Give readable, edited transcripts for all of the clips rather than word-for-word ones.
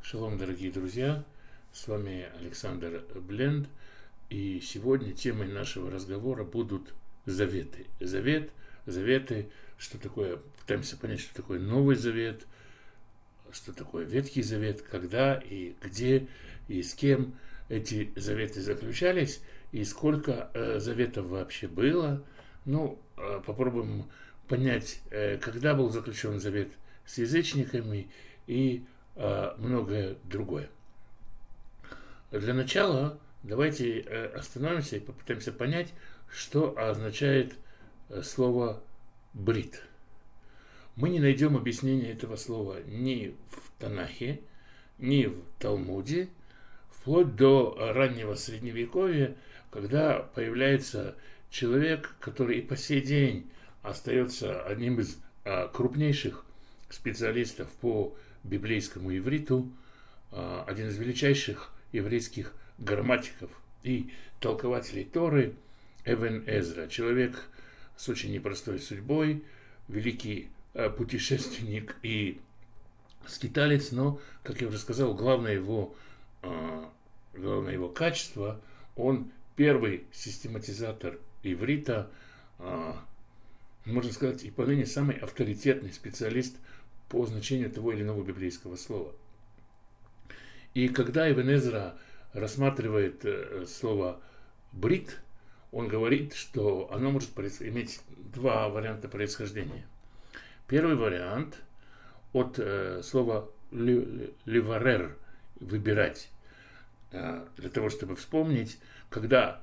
Шалом, дорогие друзья, с вами Александр Бленд, и сегодня темой нашего разговора будут заветы. Заветы, что такое, пытаемся понять, что такое Новый Завет, что такое Ветхий Завет, когда и где и с кем эти заветы заключались, и сколько заветов вообще было. Попробуем понять, когда был заключен завет с язычниками и многое другое. Для начала давайте остановимся и попытаемся понять, что означает слово «брит». Мы не найдем объяснения этого слова ни в Танахе, ни в Талмуде, вплоть до раннего Средневековья, когда появляется человек, который и по сей день остается одним из крупнейших специалистов по библейскому ивриту, один из величайших еврейских грамматиков и толкователей Торы Эвен Эзра, человек с очень непростой судьбой, великий путешественник и скиталец, но, как я уже сказал, главное его качество, он первый систематизатор иврита, можно сказать, и поныне самый авторитетный специалист по значению того или иного библейского слова. И когда Эвен Эзра рассматривает слово «брит», он говорит, что оно может иметь два варианта происхождения. Первый вариант от слова «ливарер» – «выбирать». Для того, чтобы вспомнить, когда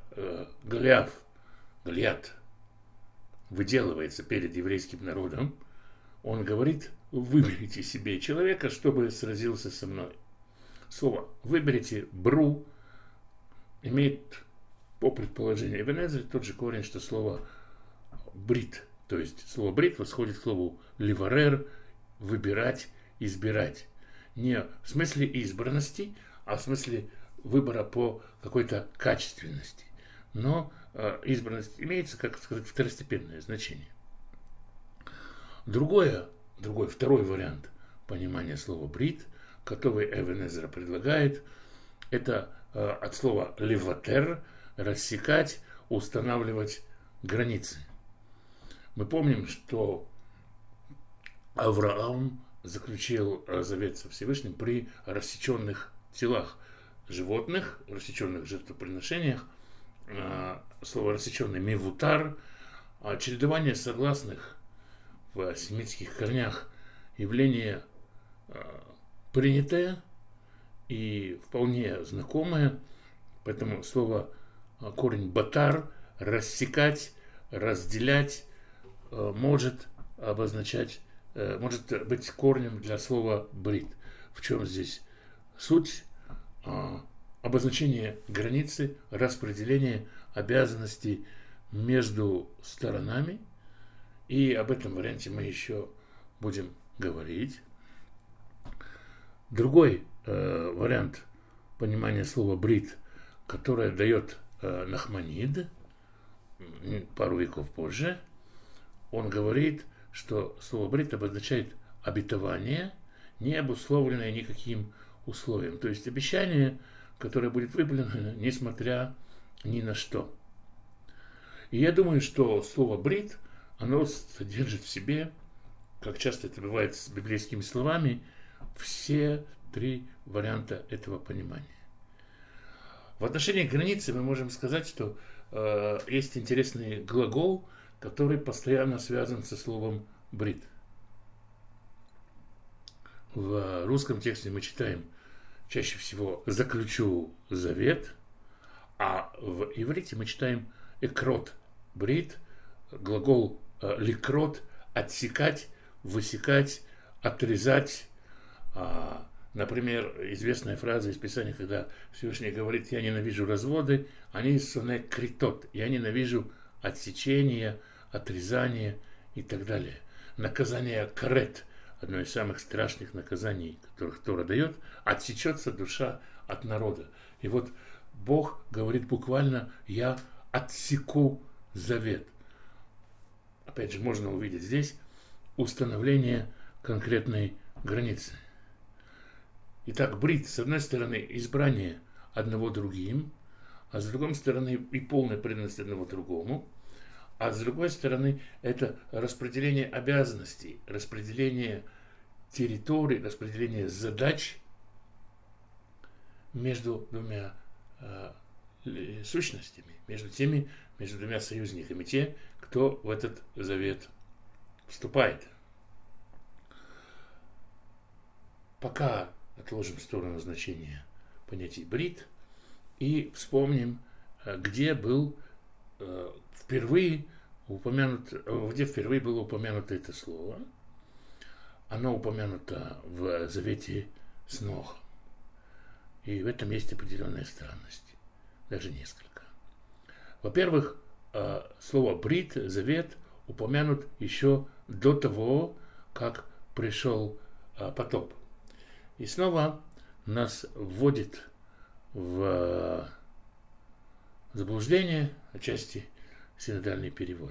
Голиат выделывается перед еврейским народом, он говорит: выберите себе человека, чтобы сразился со мной. Слово «выберите» «бру» имеет, по предположению Эвен Эзры, тот же корень, что слово «брит». То есть слово «брит» восходит к слову «ливарер» – «выбирать», «избирать». Не в смысле избранности, а в смысле выбора по какой-то качественности. Но избранность имеется как второстепенное значение. Второй вариант понимания слова «брит», который Эвен Эзра предлагает, это от слова «леватер» – рассекать, устанавливать границы. Мы помним, что Авраам заключил завет со Всевышним при рассеченных телах животных, рассеченных жертвоприношениях. Слово «рассеченный» – «мивутар», чередование согласных в семитских корнях явление принятое и вполне знакомое, поэтому слово корень «батар» – рассекать, разделять, может быть корнем для слова «брит». В чем здесь суть? Обозначение границы, распределение обязанностей между сторонами, и об этом варианте мы еще будем говорить. Другой вариант понимания слова «брит», которое дает Нахманид пару веков позже, он говорит, что слово «брит» обозначает обетование, не обусловленное никаким условием, то есть обещание, которое будет выполнено несмотря ни на что. И я думаю, что слово «брит», оно содержит в себе, как часто это бывает с библейскими словами, все три варианта этого понимания. В отношении границы мы можем сказать, что есть интересный глагол, который постоянно связан со словом «брит». В русском тексте мы читаем чаще всего «заключу завет», а в иврите мы читаем «экрот брит», глагол «ликрот» – «отсекать», «высекать», «отрезать». Например, известная фраза из Писания, когда Всевышний говорит: «Я ненавижу разводы», они «соне критот», «я ненавижу отсечение, отрезание» и так далее. Наказание карет, одно из самых страшных наказаний, которых Тора дает, отсечется душа от народа. И вот Бог говорит буквально: «Я отсеку завет». Опять же, можно увидеть здесь установление конкретной границы. Итак, брит, с одной стороны, избрание одного другим, а с другой стороны, и полная преданность одного другому, а с другой стороны, это распределение обязанностей, распределение территорий, распределение задач между двумя сущностями, между двумя союзниками, те, кто в этот завет вступает. Пока отложим в сторону значения понятия брит и вспомним, где был впервые было упомянуто это слово. Оно упомянуто в завете с Нохом. И в этом есть определенная странность, даже несколько. Во-первых, слово брит, завет, упомянут еще до того, как пришел потоп. И снова нас вводит в заблуждение, отчасти синодальный перевод.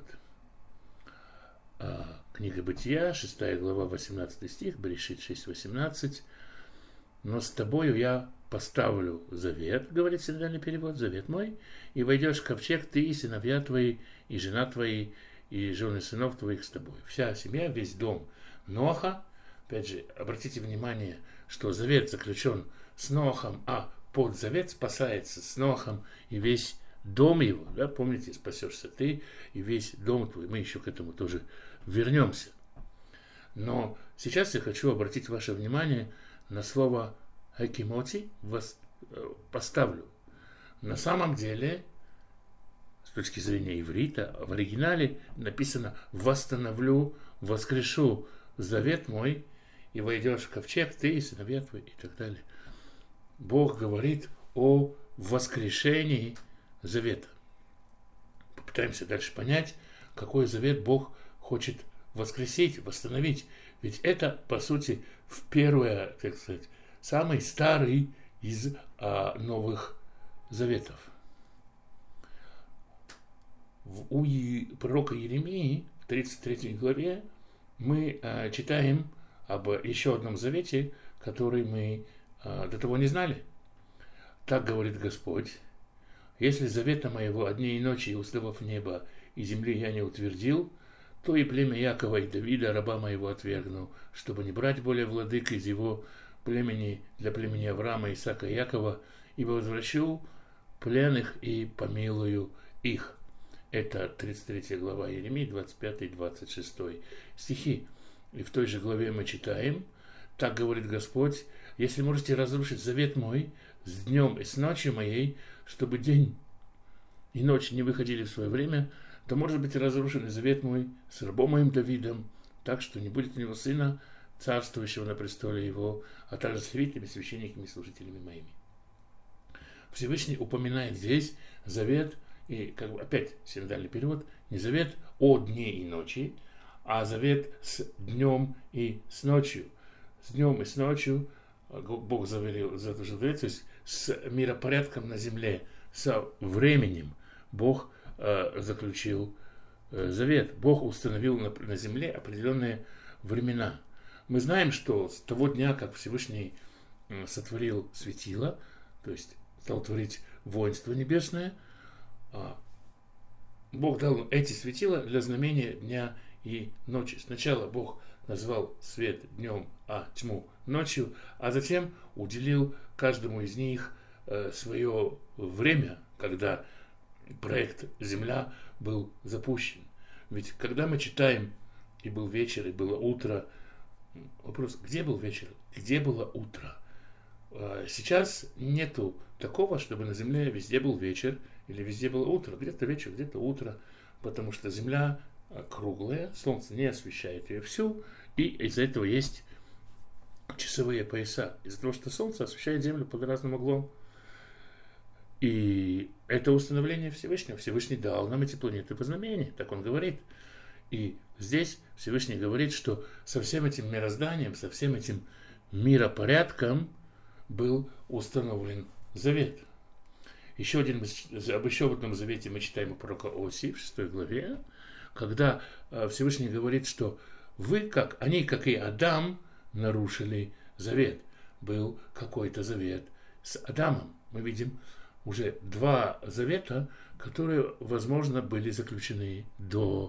Книга Бытия, 6 глава, 18 стих, Берешит 6:18. «Но с тобою я поставлю завет, говорит синодальный перевод, завет мой, и войдешь в ковчег ты и сыновья твои, и жена твои, и жены сынов твоих с тобой». Вся семья, весь дом Ноха. Опять же, обратите внимание, что завет заключен с Нохом, а под завет спасается с Нохом и весь дом его. Да, помните, спасешься ты и весь дом твой. Мы еще к этому тоже вернемся. Но сейчас я хочу обратить ваше внимание на слово «хакимоти», «поставлю». На самом деле, с точки зрения иврита, в оригинале написано «восстановлю, воскрешу завет мой, и войдешь в ковчег, ты и сыновья твои», и так далее. Бог говорит о воскрешении завета. Попытаемся дальше понять, какой завет Бог хочет воскресить, восстановить. Ведь это, по сути, так сказать, самый старый из новых заветов. У пророка Иеремии в 33 главе мы читаем об еще одном завете, который мы до того не знали. Так говорит Господь: «Если завета моего о дне и ночи и уставов неба и земли я не утвердил, то и племя Якова и Давида, раба моего, отвергну, чтобы не брать более владык из его племени для племени Авраама, Исаака и Якова, ибо возвращу пленных и помилую их». Это 33 глава Иеремии, 25-26 стихи. И в той же главе мы читаем: «Так говорит Господь: если можете разрушить завет мой с днем и с ночью моей, чтобы день и ночь не выходили в свое время, то может быть разрушен завет мой с рабом моим Давидом, так что не будет у него сына, царствующего на престоле его, а также с левитами, священниками, служителями моими». Всевышний упоминает здесь завет, и опять синодальный перевод, не завет о дне и ночи, а завет с днем и с ночью. С днем и с ночью Бог заверил, то есть с миропорядком на земле, со временем Бог заключил завет. Бог установил на земле определенные времена. Мы знаем, что с того дня, как Всевышний сотворил светило, то есть стал творить воинство небесное, Бог дал эти светила для знамения дня и ночи. Сначала Бог назвал свет днем, а тьму ночью, а затем уделил каждому из них свое время, когда проект Земля был запущен. Ведь когда мы читаем «И был вечер, и было утро», вопрос: где был вечер, где было утро? Сейчас нету такого, чтобы на Земле везде был вечер или везде было утро. Где-то вечер, где-то утро, потому что Земля круглая, Солнце не освещает ее всю, и из-за этого есть часовые пояса. Из-за того, что Солнце освещает Землю под разным углом. И это установление Всевышнего. Всевышний дал нам эти планеты по знамению, так он говорит. И здесь Всевышний говорит, что со всем этим мирозданием, со всем этим миропорядком был установлен завет. Об еще одном завете мы читаем у пророка Осии в 6 главе, когда Всевышний говорит, что они, как и Адам, нарушили завет. был какой-то завет с Адамом. Мы видим уже два завета, которые, возможно, были заключены до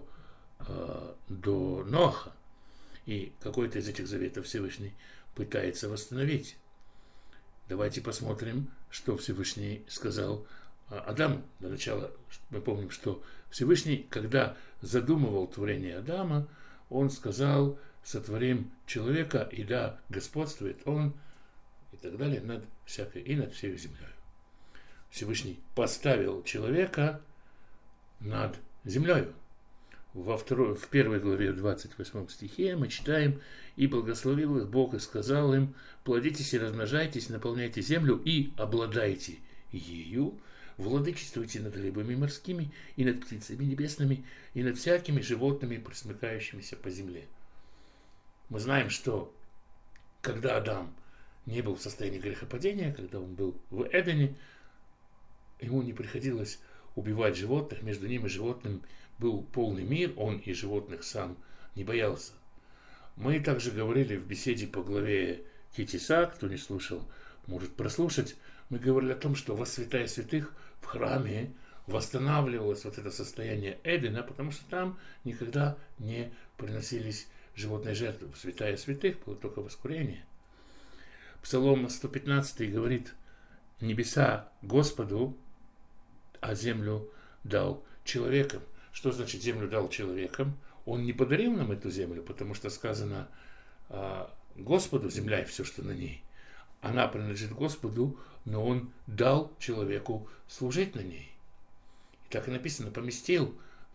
Ноаха. И какой-то из этих заветов Всевышний пытается восстановить. Давайте посмотрим, что Всевышний сказал Адаму. Для начала мы помним, что Всевышний, когда задумывал творение Адама, он сказал: сотворим человека, и да, господствует он, и так далее, над всякой, и над всей землей. Всевышний поставил человека над землей. В первой главе, в 28 стихе мы читаем: «И благословил их Бог, и сказал им: плодитесь и размножайтесь, наполняйте землю и обладайте ею, владычествуйте над рыбами морскими, и над птицами небесными, и над всякими животными, пресмыкающимися по земле». Мы знаем, что когда Адам не был в состоянии грехопадения, когда он был в Эдене, ему не приходилось убивать животных, между ним и животным был полный мир, он и животных сам не боялся. Мы также говорили в беседе по главе Ки-Тиса, кто не слушал, может прослушать, мы говорили о том, что во святая святых в храме восстанавливалось вот это состояние Эдена, потому что там никогда не приносились животные жертвы. В святая святых было только воскурение. Псалом 115 говорит: «Небеса Господу, а землю дал человекам». Что значит землю дал человекам? Он не подарил нам эту землю, потому что сказано Господу земля и все, что на ней. Она принадлежит Господу, но Он дал человеку служить на ней. И так и написано: поместил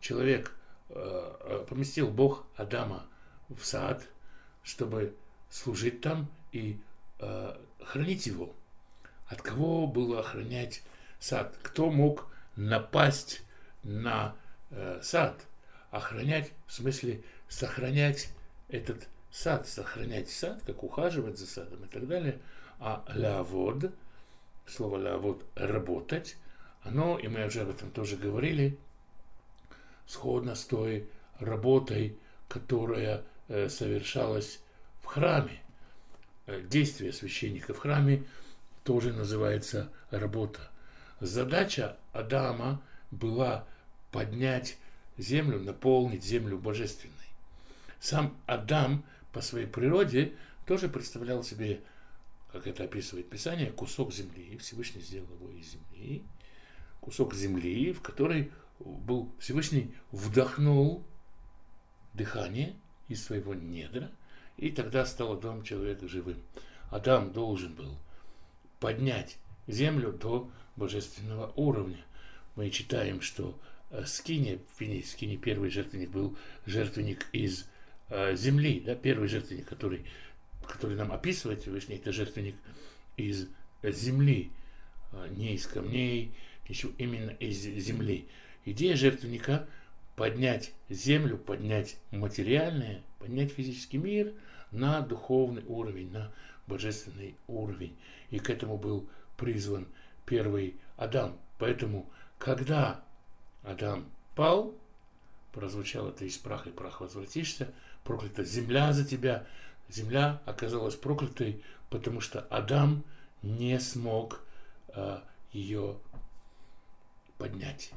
Бог Адама в сад, чтобы служить там и хранить его. От кого было охранять сад? Кто мог напасть на сад? Охранять, в смысле сохранять этот сад, как ухаживать за садом и так далее. А лавод, слово лавод, работать, оно, и мы уже об этом тоже говорили, сходно с той работой, которая совершалась в храме. Действие священника в храме тоже называется работа. Задача Адама была поднять землю, наполнить землю божественной. Сам Адам по своей природе тоже представлял себе, как это описывает Писание, кусок земли. Всевышний сделал его из земли. Кусок земли, в который Всевышний вдохнул дыхание из своего недра, и тогда стал Адам человека живым. Адам должен был поднять землю до божественного уровня. Мы читаем, что в Скине первый жертвенник был жертвенник из земли, да, первый жертвенник, который нам описывает Всевышний, это жертвенник из земли, не из камней, ничего, именно из земли. Идея жертвенника — поднять землю, поднять материальное, поднять физический мир на духовный уровень, на божественный уровень. И к этому был призван первый Адам. Поэтому, когда Адам пал, прозвучало: ты из праха и прах возвратишься, проклята земля за тебя. Земля оказалась проклятой, потому что Адам не смог ее поднять.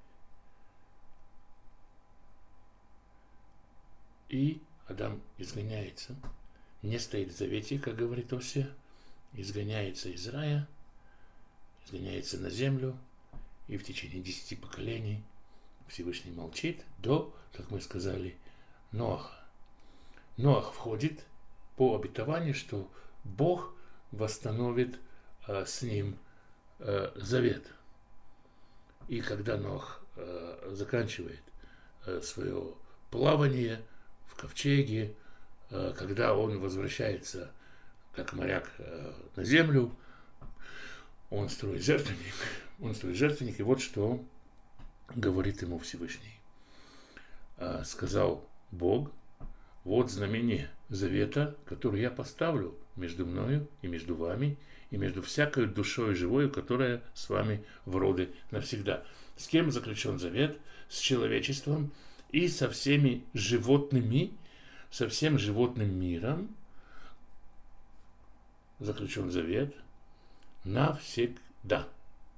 И Адам изгоняется, не стоит в завете, как говорит Осия, изгоняется из рая, изгоняется на землю, и в течение 10 поколений Всевышний молчит до, как мы сказали, Ноаха. Ноах входит по обетованию, что Бог восстановит с ним завет. И когда Ноах заканчивает свое плавание в ковчеге, когда он возвращается как моряк на землю, он строит жертвенник, и вот что говорит ему Всевышний. Сказал Бог: вот знамение завета, который я поставлю между мною и между вами, и между всякой душой живой, которая с вами в роды навсегда. С кем заключен завет? С человечеством и со всеми животными, со всем животным миром, заключен завет навсегда.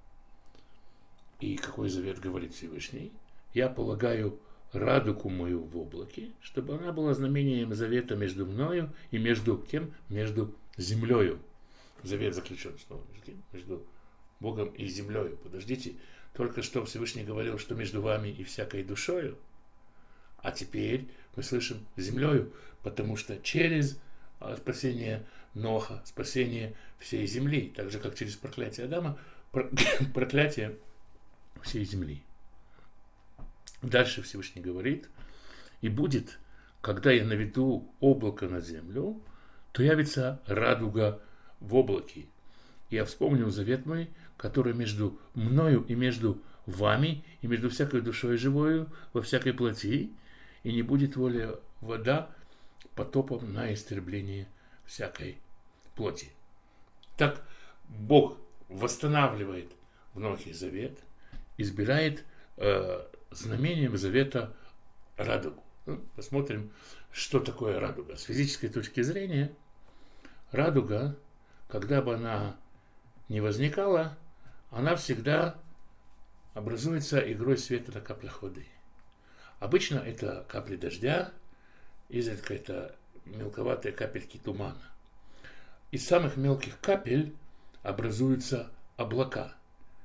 И какой завет говорит Всевышний? Я полагаю радугу мою в облаке, чтобы она была знамением завета между мною и между кем? Между землею. Завет заключен снова между Богом и землею. Подождите, только что Всевышний говорил, что между вами и всякой душою, а теперь мы слышим землею, потому что через спасение Ноха, спасение всей земли, так же как через проклятие Адама, проклятие всей земли. Дальше Всевышний говорит: и будет, когда я наведу облако на землю, то явится радуга в облаке. Я вспомнил завет мой, который между мною и между вами, и между всякой душой живою во всякой плоти, и не будет воля вода потопом на истребление всякой плоти. Так Бог восстанавливает в Нохе завет, избирает знамением завета радугу. Посмотрим, что такое радуга. С физической точки зрения, радуга, когда бы она не возникала, она всегда образуется игрой света на каплях воды. Обычно это капли дождя, изредка это мелковатые капельки тумана. Из самых мелких капель образуются облака.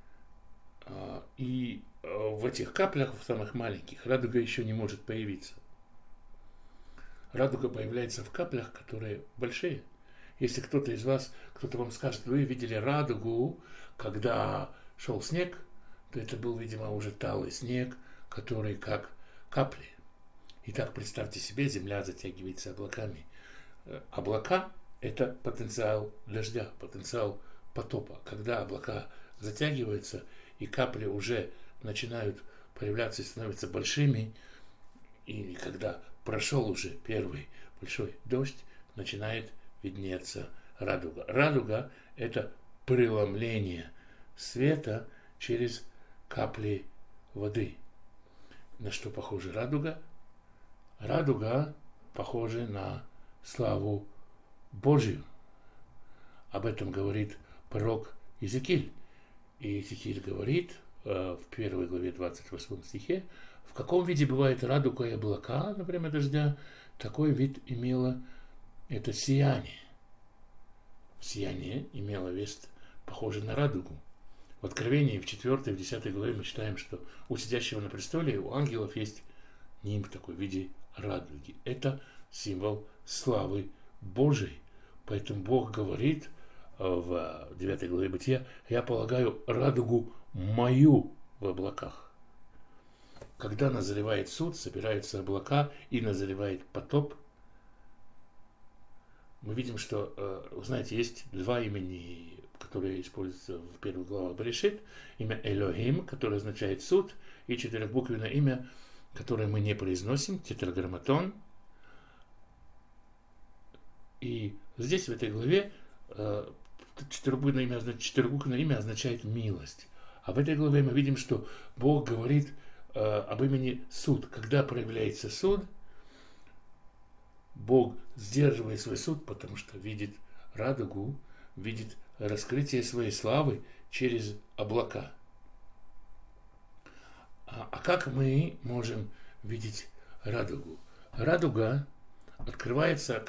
И в этих каплях, в самых маленьких, радуга еще не может появиться. Радуга появляется в каплях, которые большие. Если кто-то из вас, кто-то вам скажет, вы видели радугу, когда шел снег, то это был, видимо, уже талый снег, который как капли. Итак, представьте себе, земля затягивается облаками. Облака – это потенциал дождя, потенциал потопа. Когда облака затягиваются и капли уже начинают появляться и становятся большими, и когда прошел уже первый большой дождь, начинает виднеться радуга. Радуга – это преломление света через капли воды. На что похожа радуга? Радуга похожа на славу Божию. Об этом говорит пророк Иезекииль. И Иезекииль говорит в 1 главе 28 стихе: в каком виде бывает радуга и облака на время дождя, такой вид имело это сияние. Сияние имело вид, похожий на радугу. В Откровении в 4 и в 10 главе мы читаем, что у сидящего на престоле, у ангелов есть нимб такой в виде радуги. Это символ славы Божией. Поэтому Бог говорит в 9 главе Бытия: я полагаю радугу мою в облаках. Когда назревает суд, собираются облака и назревает потоп, мы видим, что, вы знаете, есть два имени, которые используются в первой главе Берешит. Имя Элохим, которое означает суд, и четырехбуквенное имя, которое мы не произносим, тетраграмматон. И здесь, в этой главе, четырехбуквенное имя означает милость. А в этой главе мы видим, что Бог говорит об имени суд. Когда проявляется суд, Бог сдерживает свой суд, потому что видит радугу, видит раскрытие своей славы через облака. А как мы можем видеть радугу? Радуга открывается,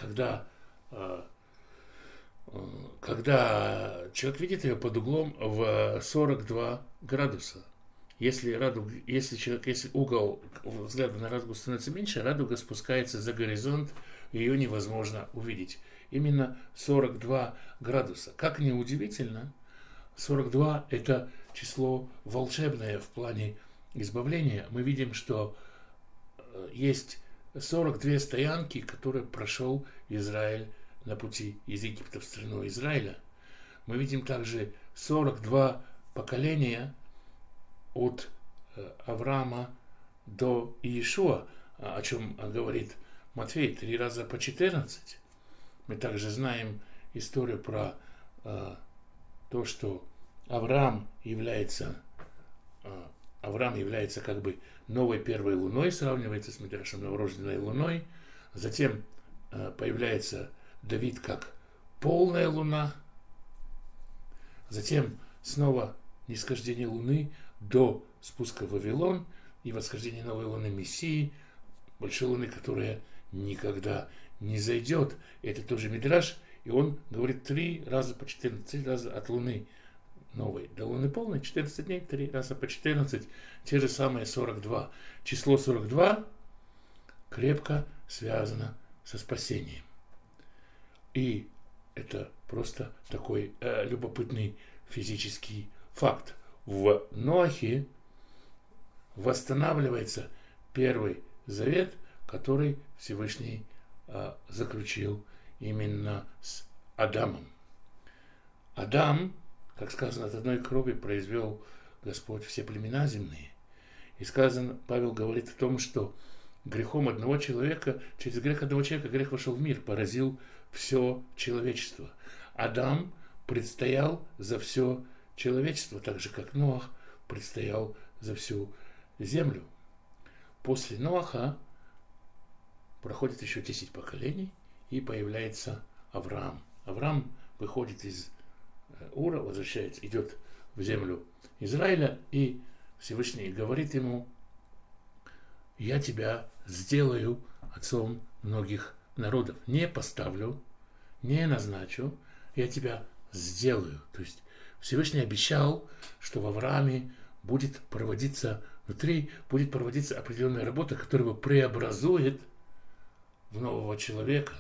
когда человек видит ее под углом в 42 градуса. Если угол взгляда на радугу становится меньше, радуга спускается за горизонт, и ее невозможно увидеть. Именно 42 градуса. Как ни удивительно, 42 – это число волшебное в плане избавления. Мы видим, что есть 42 стоянки, которые прошел Израиль на пути из Египта в страну Израиля. Мы видим также 42 поколения от Авраама до Иешуа, о чем говорит Матфей, 3 раза по 14. Мы также знаем историю про то, что Авраам является как бы новой первой луной, сравнивается с Мидрашем новорожденной луной. Затем появляется Давид как полная луна, Затем снова нисхождение Луны до спуска в Вавилон и восхождение новой Луны Мессии, большой Луны, которая никогда не зайдет. Это тоже Мидраш, и он говорит 3 раза по 14 раза от Луны новой до Луны полной, 14 дней, 3 раза по 14, те же самые 42. Число 42 крепко связано со спасением. И это просто такой любопытный физический факт. В Ноахе восстанавливается Первый Завет, который Всевышний заключил именно с Адамом. Адам, как сказано, от одной крови произвел Господь все племена земные. И сказано, Павел говорит о том, что грехом одного человека, через грех одного человека грех вошел в мир, поразил все человечество. Адам предстоял за все человечество, так же как Ноах предстоял за всю землю. После Ноаха проходит еще 10 поколений, и появляется Авраам. Авраам выходит из Ура, возвращается, идет в землю Израиля, и Всевышний говорит ему: я тебя сделаю отцом многих народов. Не поставлю, не назначу, я тебя сделаю. То есть Всевышний обещал, что в Аврааме будет проводиться определенная работа, которая его преобразует в нового человека.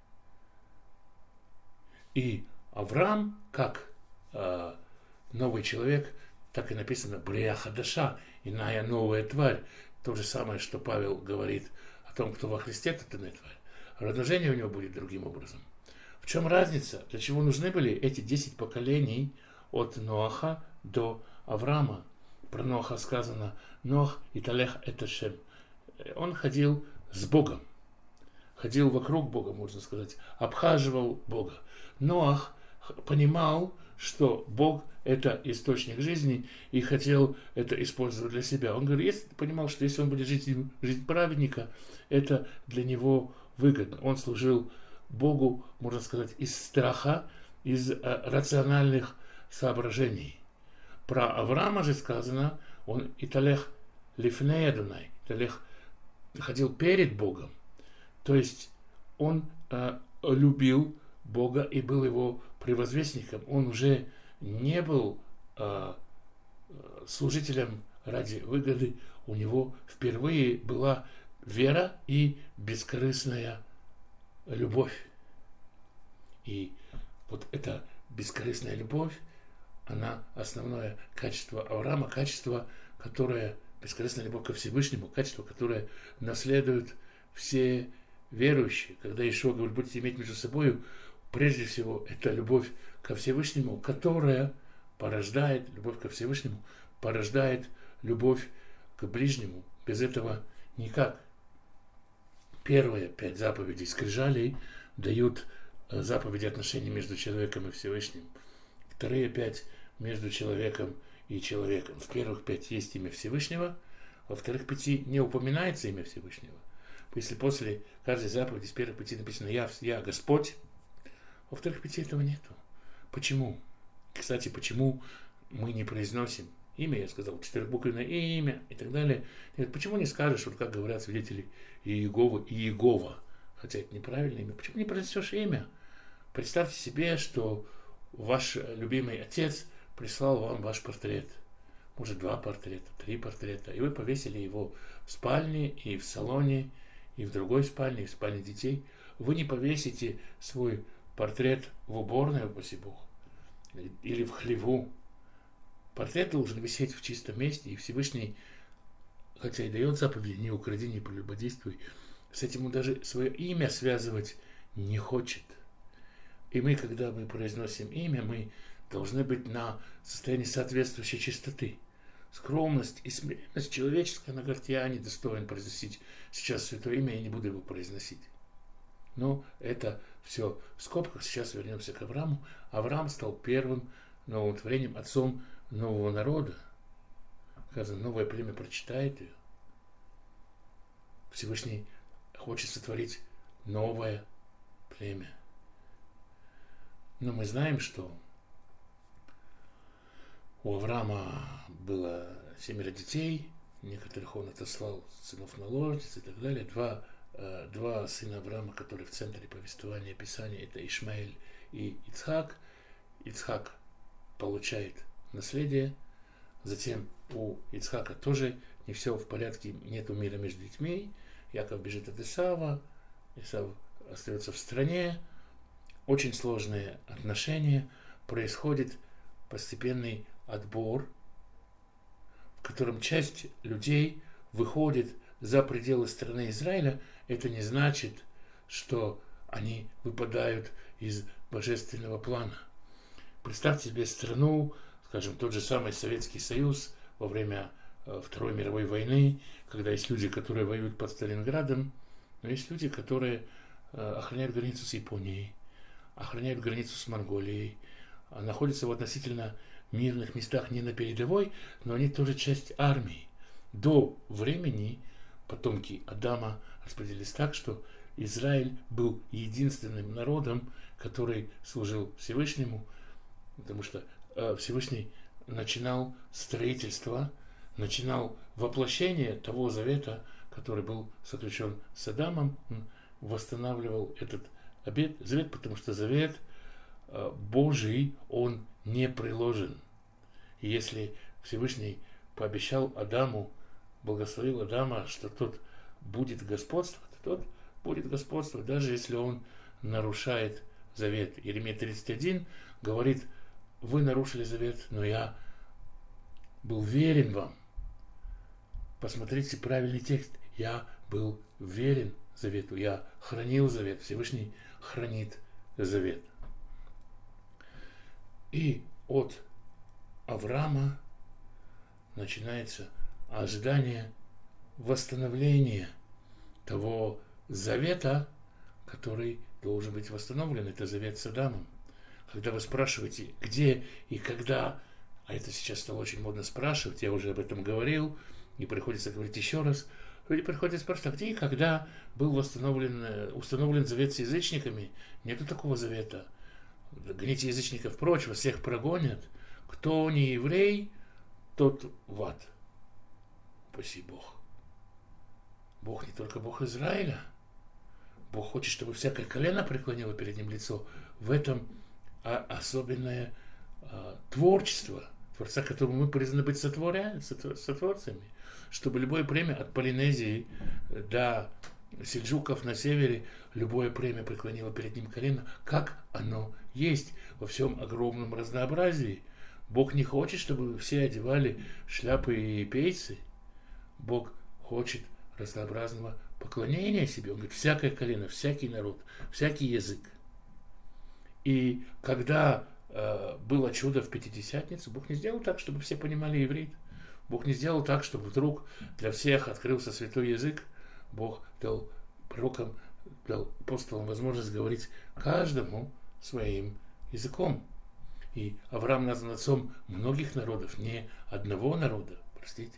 И Авраам, как новый человек, так и написано «Брия хадаша», иная новая тварь. То же самое, что Павел говорит о том, кто во Христе, тот иная тварь. Размножение у него будет другим образом. В чем разница? Для чего нужны были эти 10 поколений от Ноаха до Авраама? Про Ноаха сказано «Ноах италех это шем». Он ходил с Богом. Ходил вокруг Бога, можно сказать. Обхаживал Бога. Ноах понимал, что Бог – это источник жизни, и хотел это использовать для себя. Он говорит, понимал, что если он будет жить жизнь праведника, это для него выгодно. Он служил Богу, можно сказать, из страха, из рациональных соображений. Про Авраама же сказано, он италех лифней Адонай, италех ходил перед Богом. То есть он любил Бога и был его превозвестником. Он уже не был служителем ради выгоды. У него впервые была вера и бескорыстная любовь. И вот эта бескорыстная любовь, она основное качество Авраама, качество, которое, бескорыстная любовь ко Всевышнему, качество, которое наследуют все верующие. Когда Ишуа говорит, будете иметь между собой, прежде всего, это любовь ко Всевышнему, которая порождает, любовь ко Всевышнему, порождает любовь к ближнему. Без этого никак. Первые 5 заповедей скрижалей дают заповеди отношений между человеком и Всевышним. Вторые 5 между человеком и человеком. В первых 5 есть имя Всевышнего, во вторых 5 не упоминается имя Всевышнего. Если после каждой заповеди из первых 5 написано «Я Господь», во вторых 5 этого нету. Почему? Кстати, почему мы не произносим имя, я сказал, 4-буквенное имя и так далее. И почему не скажешь, вот как говорят свидетели Иеговы, Иегова, хотя это неправильное имя, почему не произнесешь имя? Представьте себе, что ваш любимый отец прислал вам ваш портрет, может 2 портрета, 3 портрета, и вы повесили его в спальне и в салоне, и в другой спальне, и в спальне детей. Вы не повесите свой портрет в уборную, упаси Бог, или в хлеву. Портрет должен висеть в чистом месте, и Всевышний, хотя и дает заповеди «не укради, не прелюбодействуй», с этим он даже свое имя связывать не хочет. И мы, когда мы произносим имя, мы должны быть на состоянии соответствующей чистоты. Скромность и смиренность человеческая, она говорит, я не достоин произносить сейчас святое имя, я не буду его произносить. Но это все в скобках. Сейчас вернемся к Аврааму. Авраам стал первым новым творением, отцом нового народа. Сказано, новое племя прочитает ее. Всевышний хочет сотворить новое племя. Но мы знаем, что У Авраама было 7 детей, некоторых он отослал сынов наложниц и так далее. Два сына Авраама, которые в центре повествования Писания, это Ишмаэль и Ицхак. Ицхак получает наследие, затем у Ицхака тоже не все в порядке, нету мира между детьми. Яков бежит от Исава, Исав остается в стране. Очень сложные отношения, происходит постепенный отбор, в котором часть людей выходит за пределы страны Израиля. Это не значит, что они выпадают из божественного плана. Представьте себе страну, скажем, тот же самый Советский Союз во время Второй мировой войны, когда есть люди, которые воюют под Сталинградом, но есть люди, которые охраняют границу с Японией, охраняют границу с Монголией, находятся в относительно мирных местах, не на передовой, но они тоже часть армии. До времени потомки Адама распределились так, что Израиль был единственным народом, который служил Всевышнему, потому что Всевышний начинал строительство, начинал воплощение того завета, который был заключен с Адамом. Он восстанавливал этот завет, потому что завет Божий, он не приложен. И если Всевышний пообещал Адаму, благословил Адама, что тот будет господствовать, тот будет господствовать, даже если он нарушает завет. Иеремия 31 говорит: вы нарушили завет, но я был верен вам. Посмотрите правильный текст. Я был верен завету, я хранил завет. Всевышний хранит завет. И от Авраама начинается ожидание восстановления того завета, который должен быть восстановлен. Это завет с Адамом. Когда вы спрашиваете, где и когда, а это сейчас стало очень модно спрашивать, я уже об этом говорил, и приходится говорить еще раз, люди приходят спрашивать, а где и когда был установлен завет с язычниками? Нету такого завета. Гоните язычников прочь, вас всех прогонят. Кто не еврей, тот в ад. Упаси Бог. Бог не только Бог Израиля. Бог хочет, чтобы всякое колено преклонило перед ним лицо. В этом особенное творчество Творца, которому мы призваны быть сотворцами. Чтобы любое племя от Полинезии до сельджуков на севере, любое племя преклонило перед ним колено, как оно есть во всем огромном разнообразии. Бог не хочет, чтобы все одевали шляпы и пейсы. Бог хочет разнообразного поклонения себе. Он говорит, всякое колено, всякий народ, всякий язык. И когда было чудо в Пятидесятницу, Бог не сделал так, чтобы все понимали иврит. Бог не сделал так, чтобы вдруг для всех открылся святой язык. Бог дал пророкам, дал апостолам возможность говорить каждому своим языком. И Авраам назван отцом многих народов, не одного народа, простите.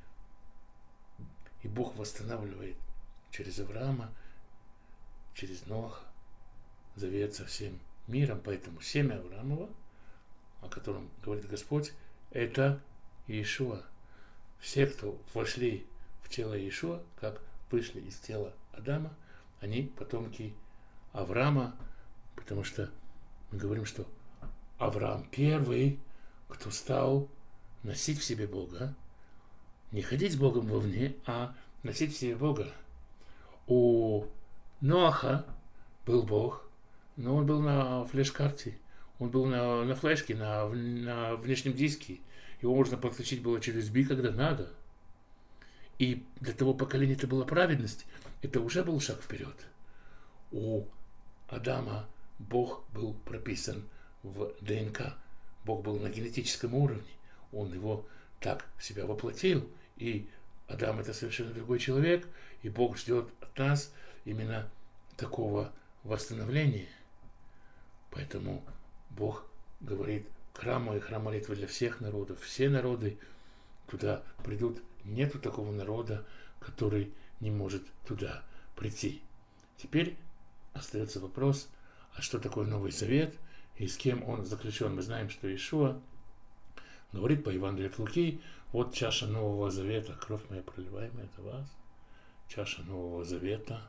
И Бог восстанавливает через Авраама, через Ноаха завет со всем миром. Поэтому семя Авраамова, о котором говорит Господь, это Иешуа. Все, кто вошли в тело Иешуа, как вышли из тела Адама, они потомки Авраама, потому что мы говорим, что Авраам первый, кто стал носить в себе Бога, не ходить с Богом вовне, а носить в себе Бога. У Ноаха был Бог, но он был на флеш-карте, он был на флешке, на внешнем диске. Его можно подключить было через USB, когда надо. И для того поколения это была праведность. Это уже был шаг вперед. У Адама Бог был прописан в ДНК. Бог был на генетическом уровне. Он его так в себя воплотил. И Адам это совершенно другой человек. И Бог ждет от нас именно такого восстановления. Поэтому Бог говорит, храм мой, храм молитвы для всех народов. Все народы туда придут. Нету такого народа, который не может туда прийти. Теперь остается вопрос, а что такое Новый Завет и с кем он заключен? Мы знаем, что Иешуа говорит по Евангелию от Луки: вот чаша Нового Завета, кровь моя проливаемая за вас, чаша Нового Завета.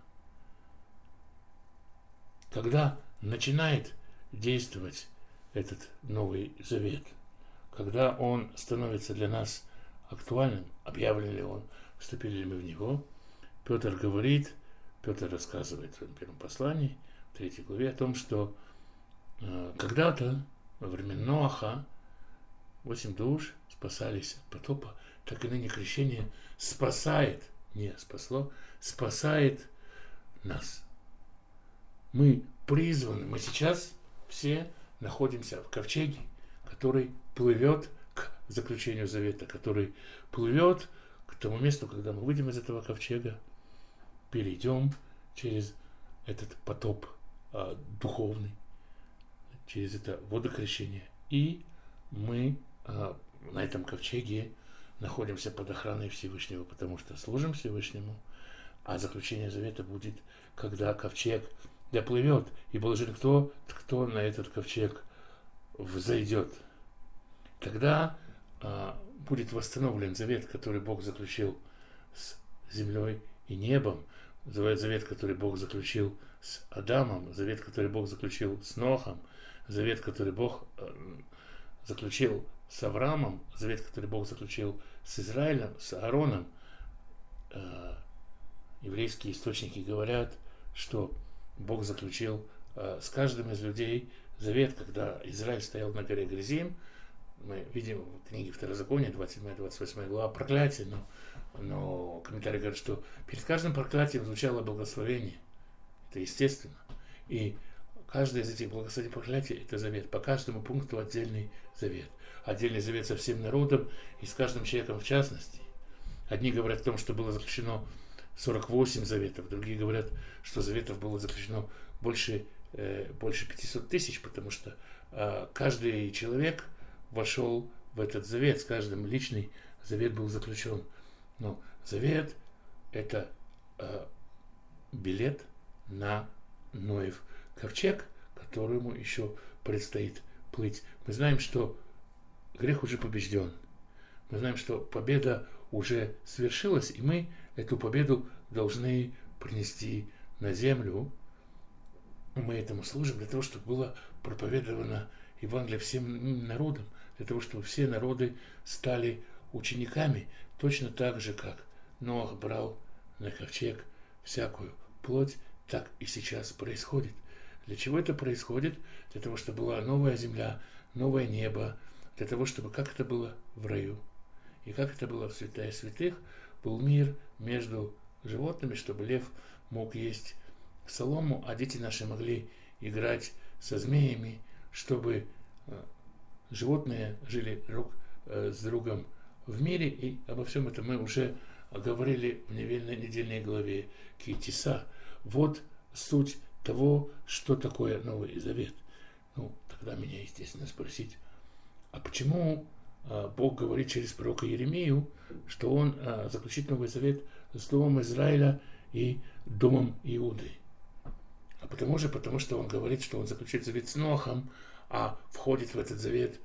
Когда начинает действовать этот Новый Завет, когда он становится для нас актуальным, объявлен ли он, вступили ли мы в него, Петр рассказывает в своем первом послании, в 3 главе, о том, что когда-то во время Ноаха 8 душ спасались от потопа, так и ныне крещение спасает, не спасло, спасает нас. Мы призваны, мы сейчас все находимся в ковчеге, который плывет к заключению завета, который плывет к тому месту, когда мы выйдем из этого ковчега, перейдем через этот потоп духовный, через это водокрещение, и мы на этом ковчеге находимся под охраной Всевышнего, потому что служим Всевышнему, а заключение завета будет, когда ковчег доплывет, и блажен кто на этот ковчег взойдет. Тогда будет восстановлен завет, который Бог заключил с землей и небом, завет, который Бог заключил с Адамом, завет, который Бог заключил с Нохом, завет, который Бог заключил с Авраамом, завет, который Бог заключил с Израилем, с Аароном. Еврейские источники говорят, что Бог заключил с каждым из людей завет, когда Израиль стоял на горе Гризим. Мы видим в книге Второзакония, 27-28 глава, проклятие, но комментарий говорит, что перед каждым проклятием звучало благословение. Это естественно. И каждое из этих благословений и проклятий – это завет. По каждому пункту отдельный завет. Отдельный завет со всем народом и с каждым человеком в частности. Одни говорят о том, что было заключено 48 заветов, другие говорят, что заветов было заключено больше 500 тысяч, потому что каждый человек вошел в этот завет, с каждым личный завет был заключен. Но завет – это билет на Ноев ковчег, которому еще предстоит плыть. Мы знаем, что грех уже побежден. Мы знаем, что победа уже свершилась, и мы эту победу должны принести на землю. Мы этому служим для того, чтобы было проповедовано Евангелие всем народам, для того, чтобы все народы стали учениками, точно так же, как Ноах брал на ковчег всякую плоть, так и сейчас происходит. Для чего это происходит? Для того, чтобы была новая земля, новое небо, для того, чтобы, как это было в раю, и как это было в святая святых, был мир между животными, чтобы лев мог есть солому, а дети наши могли играть со змеями, чтобы животные жили друг с другом в мире. И обо всем этом мы уже говорили в недельной главе Ки-Тиса. Вот суть того, что такое Новый Завет. Тогда меня, естественно, спросить, а почему Бог говорит через пророка Иеремию, что он заключит Новый Завет с Домом Израиля и Домом Иуды? А потому что он говорит, что он заключит завет с Нохом, а входит в этот завет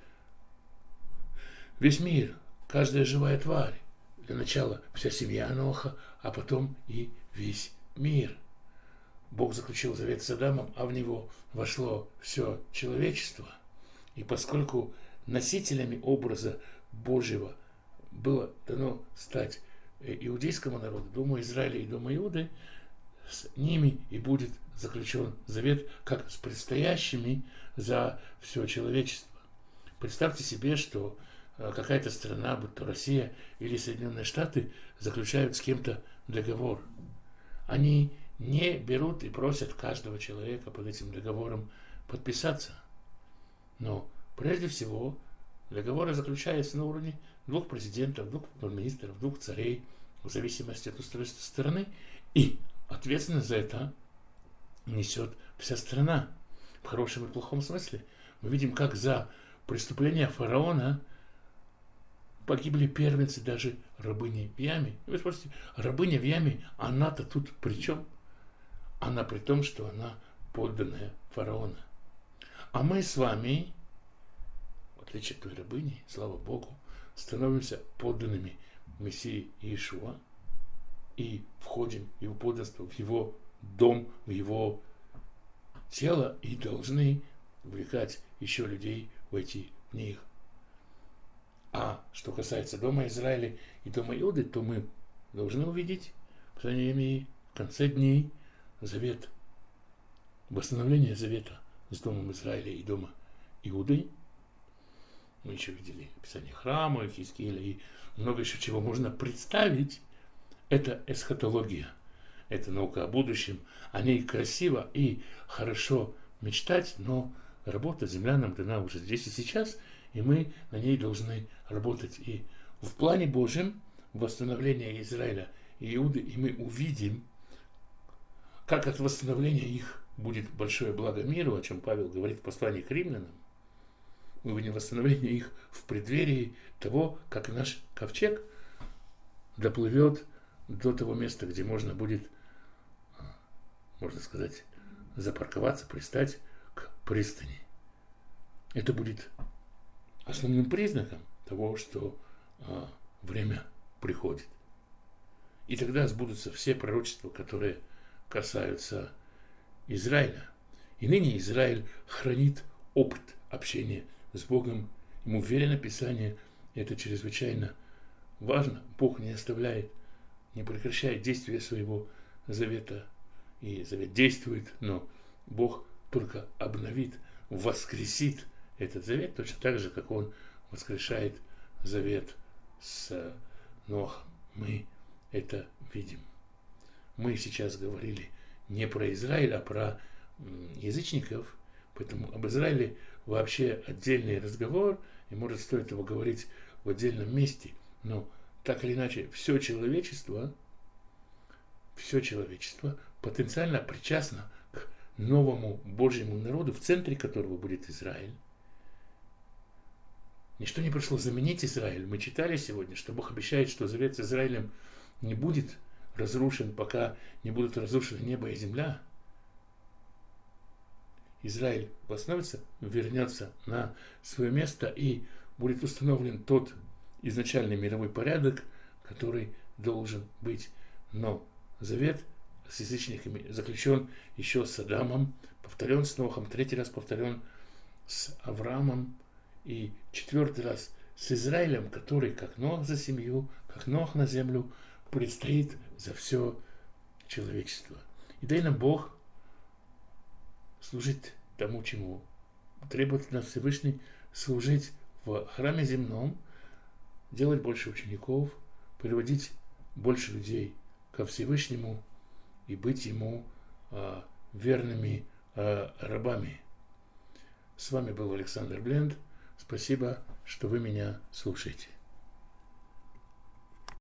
весь мир, каждая живая тварь. Для начала вся семья Ноха, а потом и весь мир. Бог заключил завет с Адамом, а в него вошло все человечество. И поскольку носителями образа Божьего было дано стать иудейскому народу, Дому Израиля и Дому Иуды, с ними и будет заключен завет, как с предстоящими за все человечество. Представьте себе, что какая-то страна, будь то Россия или Соединенные Штаты, заключают с кем-то договор. Они не берут и просят каждого человека под этим договором подписаться. Но прежде всего договоры заключаются на уровне 2 президентов, 2 министров, 2 царей, в зависимости от устройства страны, и ответственность за это несет вся страна. В хорошем и плохом смысле. Мы видим, как за преступления фараона погибли первенцы, даже рабыни в яме. И вы спросите, рабыня в яме, она-то тут при чем? Она при том, что она подданная фараона. А мы с вами, отличие от той рабыни, слава Богу, становимся подданными Мессии Иешуа и входим в его подданство, в его дом, в его тело и должны увлекать еще людей войти в них. А что касается дома Израиля и дома Иуды, то мы должны увидеть, по крайней мере, в конце дней завет, восстановление завета с домом Израиля и дома Иуды. Мы еще видели описание храма, Хискииля и много еще чего можно представить. Это эсхатология, это наука о будущем. О ней красиво и хорошо мечтать, но работа земля нам дана уже здесь и сейчас, и мы на ней должны работать. И в плане Божьем восстановление Израиля и Иуды, и мы увидим, как от восстановления их будет большое благо миру, о чем Павел говорит в послании к римлянам. Мы увидим восстановление их в преддверии того, как наш ковчег доплывет до того места, где можно будет, можно сказать, запарковаться, пристать к пристани. Это будет основным признаком того, что время приходит. И тогда сбудутся все пророчества, которые касаются Израиля. И ныне Израиль хранит опыт общения с Богом. Ему верено Писание. Это чрезвычайно важно. Бог не оставляет, не прекращает действия своего завета. И завет действует, но Бог только обновит, воскресит этот завет, точно так же, как Он воскрешает завет с Ноахом. Мы это видим. Мы сейчас говорили не про Израиль, а про язычников, поэтому об Израиле вообще отдельный разговор, и может стоит его говорить в отдельном месте, но так или иначе все человечество потенциально причастно к новому Божьему народу, в центре которого будет Израиль. Ничто не пришло заменить Израиль. Мы читали сегодня, что Бог обещает, что завет с Израилем не будет разрушен, пока не будут разрушены небо и земля. Израиль восстановится, вернется на свое место и будет установлен тот изначальный мировой порядок, который должен быть. Но завет с язычниками заключен еще с Адамом, повторен с Нохом, третий раз повторен с Авраамом и четвертый раз с Израилем, который, как Нох за семью, как Нох на землю, предстоит за все человечество. И дай нам Бог служить тому, чему требует от нас Всевышний, служить в храме земном, делать больше учеников, приводить больше людей ко Всевышнему и быть Ему верными рабами. С вами был Александр Бленд. Спасибо, что вы меня слушаете.